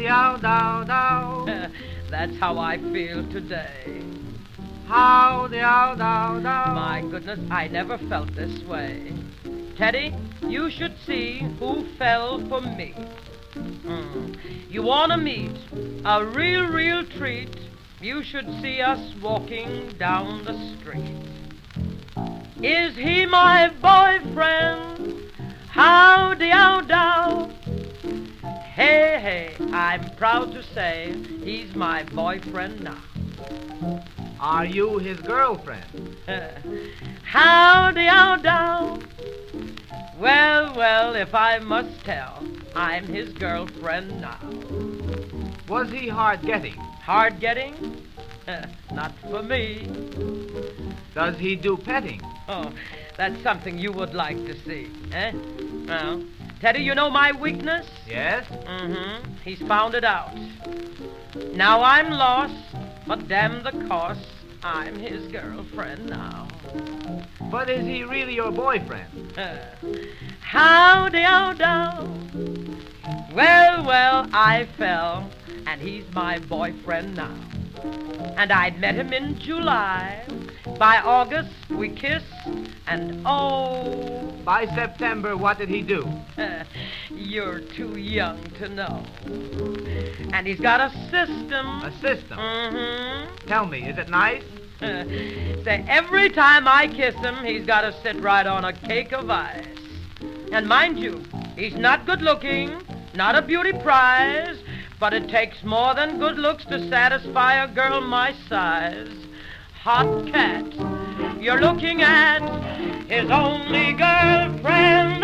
dow, dow, dow. That's how I feel today. How dow, dow, dow. My goodness, I never felt this way. Teddy, you should see who fell for me. You want to meet a real treat? You should see us walking down the street. Is he my boyfriend? Howdy, ow, dow. Hey, I'm proud to say he's my boyfriend now. Are you his girlfriend? Howdy, ow, dow. Well, if I must tell, I'm his girlfriend now. Was he hard getting? Hard getting? Not for me. Does he do petting? Oh, that's something you would like to see, eh? Well, Teddy, you know my weakness? Yes? He's found it out. Now I'm lost, but damn the cost, I'm his girlfriend now. But is he really your boyfriend? Howdy, ow, dow. Well, I fell, and he's my boyfriend now. And I'd met him in July. By August, we kissed, and oh... By September, what did he do? You're too young to know. And he's got a system. A system? Tell me, is it nice? Say, every time I kiss him, he's got to sit right on a cake of ice. And mind you, he's not good looking, not a beauty prize, but it takes more than good looks to satisfy a girl my size. Hot cat, you're looking at his only girlfriend.